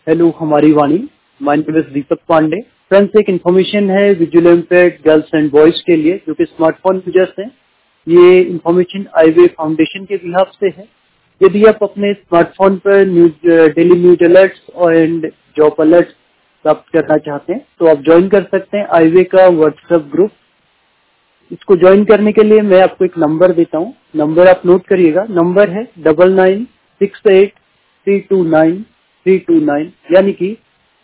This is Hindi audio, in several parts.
हेलो हमारी वाणी, my name is Deepak Pandey. Friends, एक इन्फॉर्मेशन है visual impaired girls and boys के लिए जो कि स्मार्टफोन यूजर्स हैं। ये इन्फॉर्मेशन आईवे फाउंडेशन के बिहाफ से है। यदि आप अपने स्मार्टफोन पर daily news alerts and job alerts प्राप्त करना चाहते हैं तो आप ज्वाइन कर सकते हैं आईवे का व्हाट्सएप ग्रुप। इसको ज्वाइन करने के लिए मैं आपको एक नंबर देता हूँ। नंबर आप नोट करिएगा। नंबर है 9968329329, यानी कि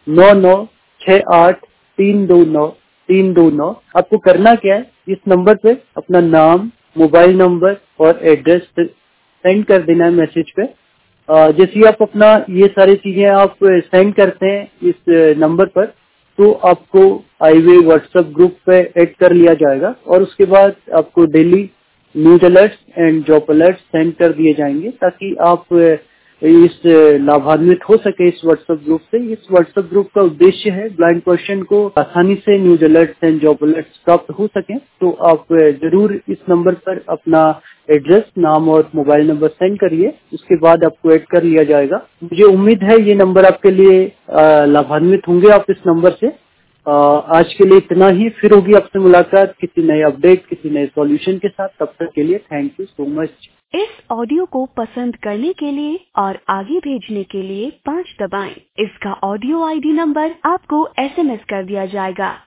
9968329329। आपको करना क्या है, इस नंबर पे अपना नाम, मोबाइल नंबर और एड्रेस सेंड कर देना है मैसेज पे। जैसे ही आप अपना ये सारी चीजें आप सेंड करते हैं इस नंबर पर, तो आपको आईवे व्हाट्सएप ग्रुप पे ऐड कर लिया जाएगा और उसके बाद आपको daily news alerts and job alerts send कर दिए जाएंगे ताकि आप इस लाभान्वित हो सके इस व्हाट्सएप ग्रुप से। इस व्हाट्सएप ग्रुप का उद्देश्य है ब्लाइंड पर्सन को आसानी से news alerts and job alerts प्राप्त हो सके। तो आप जरूर इस नंबर पर अपना एड्रेस, नाम और मोबाइल नंबर सेंड करिए। उसके बाद आपको ऐड कर लिया जाएगा। मुझे उम्मीद है ये नंबर आपके लिए लाभान्वित होंगे आप इस नंबर से। आज के लिए इतना ही। फिर होगी आपसे मुलाकात किसी नए अपडेट, किसी नए सॉल्यूशन के साथ। तब तक के लिए थैंक यू सो मच। इस ऑडियो को पसंद करने के लिए और आगे भेजने के लिए 5 दबाएं। इसका ऑडियो आईडी नंबर आपको एसएमएस कर दिया जाएगा।